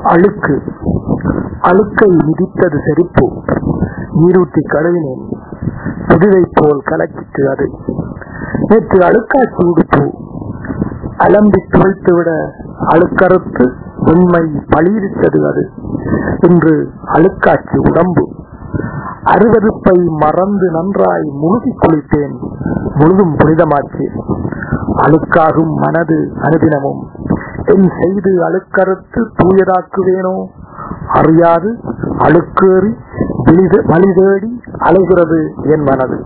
அழுக்கு. அழுக்கை மிதித்தது செருப்பு. நீரூற்றி கழுவினேன். புதிதை போல் கலக்கிட்டு அது. நேற்று அழுக்காட்சி உடுப்பு. அலம்பி துவைத்துவிட அழுக்கறுத்து உண்மை பழியிட்டது அது. இன்று அழுக்காட்சி உடம்பு. அருவருப்பை மறந்து நன்றாய் முழுகி குளித்தேன். முழுதும் புனிதமாச்சு. அழுக்காகும் மனது அனுதினமும் என் செய்து அழுக்கறுத்து தூயதாக்குவேனோ அறியாது அழுக்கேறி வழி தேடி அலைகிறது என் மனது.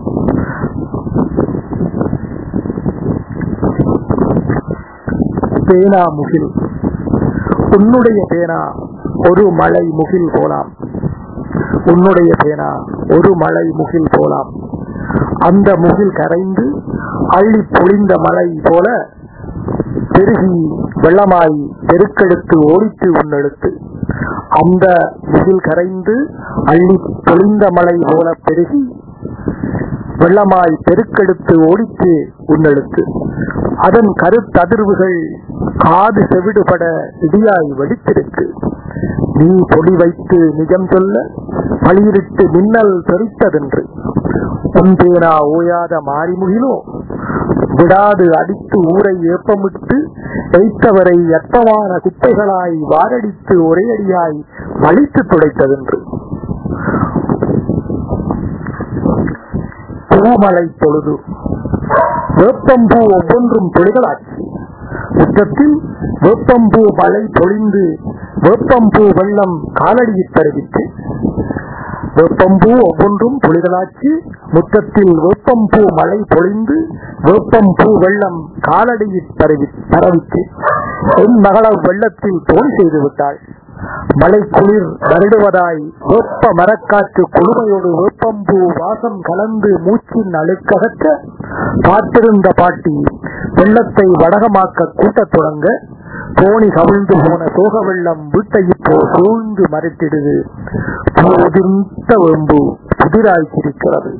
பேனா முகில். உன்னுடைய பேனா ஒரு மழை முகில் போலாம். உன்னுடைய பேனா ஒரு மழை முகில் போலாம். அந்த முகில் கரைந்து அள்ளி பொழிந்த மழை போல பெருகி வெள்ளமாய் பெருக்கெடுத்து ஓடித்து உன்னெழுத்து. அந்த முகில் கரைந்து அள்ளி பொழிந்த மழை போல பெருகி வெள்ளமாய் பெருக்கெடுத்து ஓடித்து உன்னெழுத்து. அதன் கருத்ததிர்வுகள் காது செவிடுபட இடியாய் வெடித்திருக்கு. நீ பொடி வைத்து நிஜம் சொல்ல பளிரிட்டு மின்னல் தெரித்ததென்று. உன் பேனா ஓயாத மாறிமுகிலோ விடாது அடித்து ஊரை ஏப்பமிட்டு வைத்தவரை அற்பமான குப்பைகளாய் வாரடித்து ஒரே அடியாய் வலித்து துடைத்ததென்று. பூமலை பொழுது. வேப்பம்பூ ஒவ்வொன்றும் தொழிலாட்சி. முற்றத்தில் வேப்பம்பூ மழை பொழிந்து வேப்பம்பூ வெள்ளம் காலடியில் தருவித்து. வேப்பம்பூ ஒவ்வொன்றும் புலிகளாட்சி. முற்றத்தில் வேப்பம்பூ மழை பொழிந்து வேப்பம்பூ வெள்ளம் காலடியில் பரவித்து. என் மகள வெள்ளத்தில் தோல் செய்து விட்டாள். மழை குளிர் வருடுவதாய் வேப்ப மரக்காற்று குழுமையோடு வேப்பம்பூ வாசம் கலந்து மூச்சின் அழுக்ககற்ற காத்திருந்த பாட்டி வெள்ளத்தை வடகமாக்க கூட்டத் தொடங்க தோணி கவிழ்ந்து போன சோக வெள்ளம் வீட்டை இப்போ சூழ்ந்து மறைத்திடுது. புதிர்ந்த வேம்பு புதிராய்ச்சிருக்கிறது.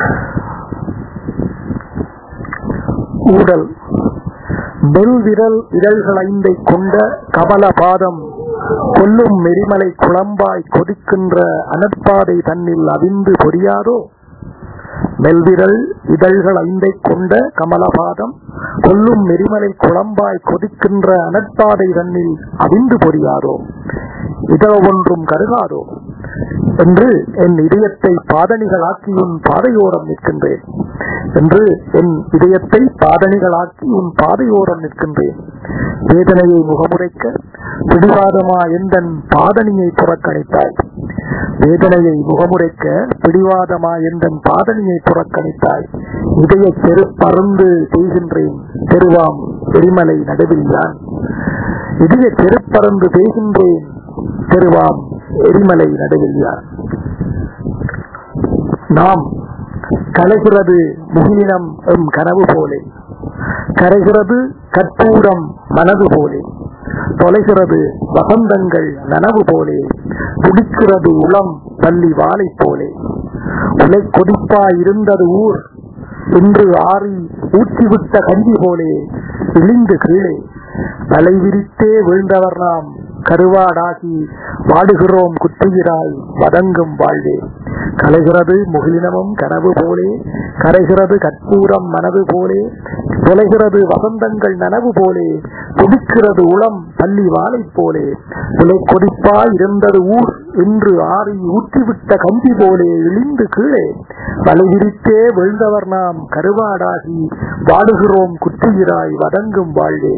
ஊடல். நெல் விரல் இதழ்கள் ஐந்தை கொண்ட கமல பாதம் கொல்லும் மெரிமலை குழம்பாய் கொதிக்கின்ற அனற்பாதை தன்னில் அவிந்து பொரியாதோ. மெல்விரல் இதழ்கள் ஐந்தை கொண்ட கமலபாதம் கொல்லும் நெறிமலை குழம்பாய் கொதிக்கின்ற அனற்பாதை தன்னில் அவிந்து பொரியாதோ. இதழ ஒன்றும் கருகாதோ என்று என் இதயத்தை பாதணிகளாக்கி உன் பாதையோரம் நிற்கின்றேன். என்று என் இதயத்தை பாதணிகளாக்கி உன் பாதையோரம் நிற்கின்றேன். வேதனையை முகமுறைக்க பிடிவாதமா எந்தன் பாதணியை புறக்கணித்தாய். வேதனையை முகமுறைக்க பிடிவாதமா எந்தன் பாதணியை புறக்கணித்தாய். இதய செருப்பருந்து செய்கின்றேன் தெருவாம் எரிமலை நடுவில் யான். இதய செருப்பருந்து செய்கின்றேன் தெருவாம் எரிமலை நடுவில் யான். நாம் கலைகிறது முகிலினம் எம் கனவு போலே. கரைகிறது கற்பூரம் மனது போலே. தொலைகிறது வசந்தங்கள் நனவு போலே. துடிக்கிறது உளம் பள்ளி வாழை போலே. உலை கொதிப்பாய் இருந்தது ஊர் இன்று ஆறி ஊற்றிவிட்ட கஞ்சி போலே இழிந்து கீழே. தலை விரித்தே வீழ்ந்தவர் நாம் கருவாடாகி வாடுகிறோம் குற்றுகிறாய் வதங்கும் வாழ்வே. கலைகிறது முகிலினமும் கனவு போலே. கரைகிறது கற்பூரம் மனது போலே. தொலைகிறது வசந்தங்கள் நனவு போலே. துடிக்கிறது உளம் பள்ளி வாழை போலே. உலை கொதிப்பாய் இருந்தது ஊர் இன்று ஆறி ஊற்றிவிட்ட கஞ்சி போலே இழிந்து கீழே. தலை விரித்தே வீழ்ந்தவர் நாம் கருவாடாகி வாடுகிறோம் குற்றுகிறாய் வதங்கும் வாழ்வே.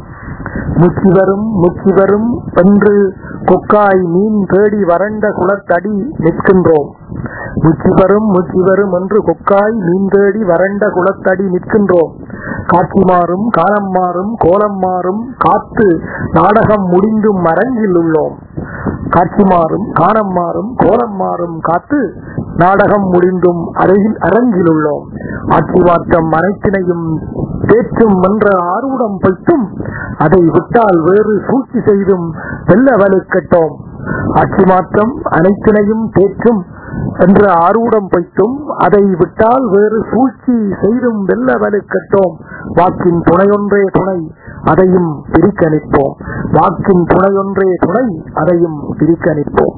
முச்சி வரும் என்று கொக்காய் மீன் தேடி வறண்ட குளத்தடி நிற்கின்றோம். முச்சி வரும் என்று கொக்காய் மீன் தேடி வறண்ட குளத்தடி நிற்கின்றோம். காட்சி மாறும் காலம் மாறும் கோலம் மாறும் காத்து நாடகம் முடிந்தும் அரங்கில் உள்ளோம். காட்சி மாறும் காலம் மாறும் கோலம் மாறும் காத்து நாடகம் முடிந்தும் அரங்கில் உள்ளோம். ஆட்சி மாற்றம் அனைத்தினையும் தேற்றும் என்ற ஆர்வம் வைத்தும் அதை விட்டால் வேறு சூழ்ச்சி செய்தும் வெல்ல வலுக்கட்டோம். ஆட்சி மாற்றம் அனைத்தினையும் தேற்றும் என்ற ஆரூடம் வைத்தும் அதை விட்டால் வேறு சூழ்ச்சி செய்தும் வெல்ல வலுக்கட்டோம். வாக்கின் துணையொன்றே துணை அதையும் பிரிக்க நிற்போம். வாக்கின் துணையொன்றே துணை, அதையும் பிரிக்க நிற்போம்.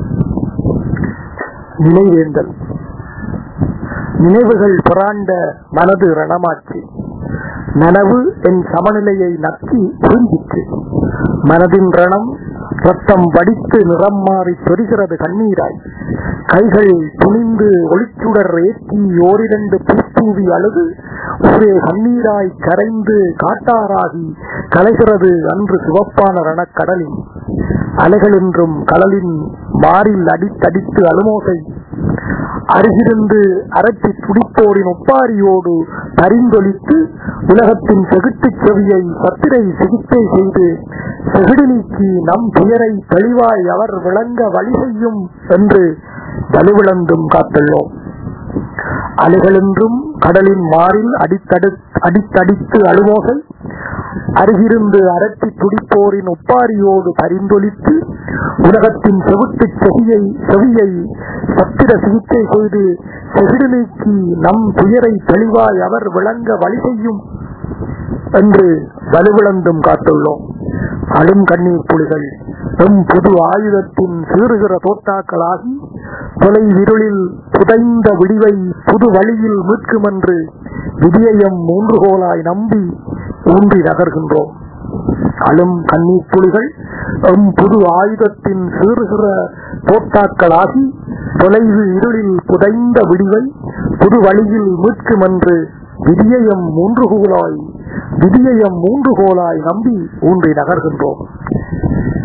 நினைவேந்தல். நினைவுகள் புராண்ட மனது ரணமாச்சு. நனவு என் சமநிலையை நக்கி புரிஞ்சிற்று. மனதின் ரணம் ரத்தம் வடித்து நிறம் மாறி சொரிகிறது கண்ணீராய். கைகள் துணிந்து ஒளிச்சுடர் ஏற்றி ஓரிரண்டு பூத்தூவி அழுது ஒரே கண்ணீராய் கரைந்து காட்டாராகி கலைகிறது அன்று சிவப்பான ரணக்கடலின் அலைகளின்றும் கடலின் மாறில் அடித்தடித்து அலுமோசை. அருகிருந்து அரட்டி துடிப்போரின் ஒப்பாரியோடு பரிந்தொலித்து உலகத்தின் செகுட்டு செவியை சத்திரை சிகிச்சை செய்து செகுடு நீக்கி நம் துயரை தெளிவாய் அவர் விளங்க வழி செய்யும் என்று வலுவிழந்தும் காத்துள்ளோம். அலைகளென்றும் கடலின் மாறில் அடித்தடித்து அலுமோசை. அருகிருந்து அரட்டி துடிப்போரின் ஒப்பாரியோடு பரிந்தொலித்து உலகத்தின் செவிட்டு செவியை சத்திர சிகிச்சை செய்து செவிடு நீக்கி நம் துயரை தெளிவாய் அவர் விளங்க வழி செய்யும் என்று வலுவிழந்தும் காத்துள்ளோம். அழும் கண்ணீர் புலிகள் எம் புது ஆயுதத்தின் சீறுகிற தோட்டாக்களாகி தொலைவிருளில் புதைந்த விடிவை புது வழியில் மீட்குமென்று விதியையம் மூன்றுகோலாய் நம்பி ஊன்றி நகர்கின்றோம். அழும் கண்ணீர் புலிகள் எம் புது ஆயுதத்தின் சீறுகிற தோட்டாக்களாகி தொலைவு இருளில் புதைந்த விடிவை புது வழியில் மீட்குமென்று விதியையம் மூன்றுகோலாய் நம்பி ஊன்றி நகர்கின்றோம்.